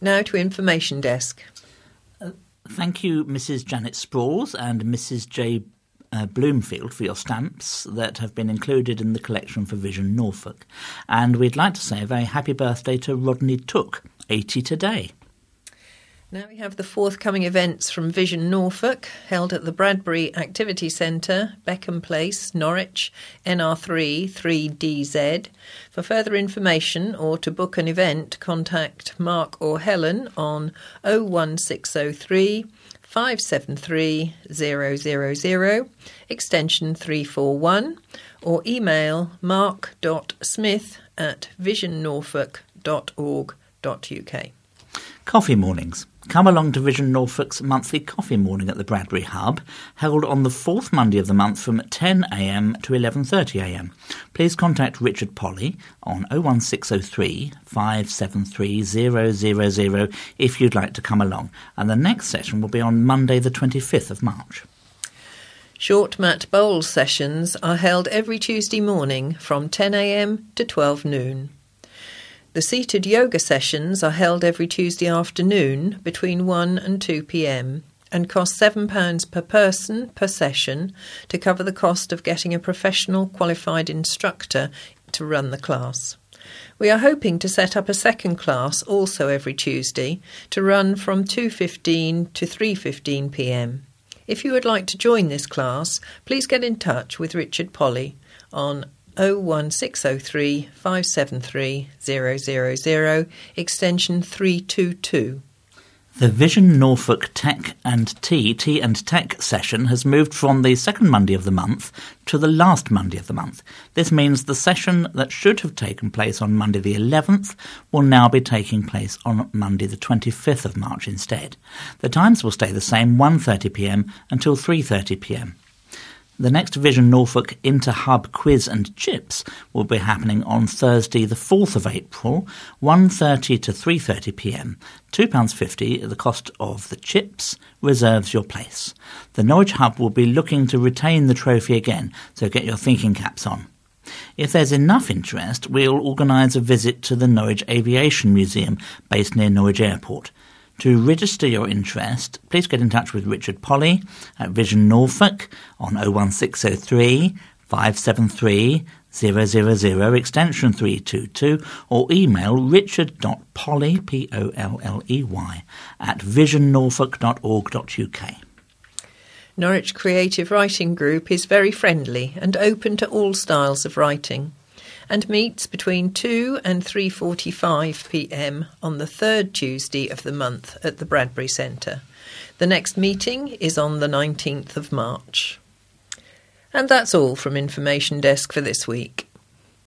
Now to Information Desk. Thank you, Mrs. Janet Sprawls and Mrs. J. Bloomfield, for your stamps that have been included in the collection for Vision Norfolk. And we'd like to say a very happy birthday to Rodney Took, 80 today. Now we have the forthcoming events from Vision Norfolk, held at the Bradbury Activity Centre, Beckham Place, Norwich, NR3 3DZ. For further information or to book an event, contact Mark or Helen on 01603 573 000, extension 341, or email mark.smith@visionnorfolk.org.uk. Coffee mornings. Come along to Vision Norfolk's monthly coffee morning at the Bradbury Hub, held on the fourth Monday of the month from 10 a.m. to 11:30 a.m. Please contact Richard Polly on 01603 573 000 if you'd like to come along. And the next session will be on Monday the 25th of March. Short mat bowl sessions are held every Tuesday morning from 10 a.m. to 12 noon. The seated yoga sessions are held every Tuesday afternoon between 1 and 2 p.m. and cost £7 per person per session to cover the cost of getting a professional qualified instructor to run the class. We are hoping to set up a second class also every Tuesday to run from 2:15 to 3:15 p.m. If you would like to join this class, please get in touch with Richard Polly on 01603 573 000, extension 322. The Vision Norfolk Tea and Tech session has moved from the second Monday of the month to the last Monday of the month. This means the session that should have taken place on Monday the 11th will now be taking place on Monday the 25th of March instead. The times will stay the same, 1:30 p.m. until 3:30 p.m. The next Vision Norfolk Inter-Hub Quiz and Chips will be happening on Thursday the 4th of April, 1:30 to 3:30 p.m. £2.50, the cost of the chips reserves your place. The Norwich Hub will be looking to retain the trophy again, so get your thinking caps on. If there's enough interest, we'll organise a visit to the Norwich Aviation Museum based near Norwich Airport. To register your interest, please get in touch with Richard Polly at Vision Norfolk on 01603 573 000, extension 322, or email richard.polley, Polley, at visionnorfolk.org.uk. Norwich Creative Writing Group is very friendly and open to all styles of writing, and meets between 2 and 3:45 p.m. on the third Tuesday of the month at the Bradbury Centre. The next meeting is on the 19th of March. And that's all from Information Desk for this week.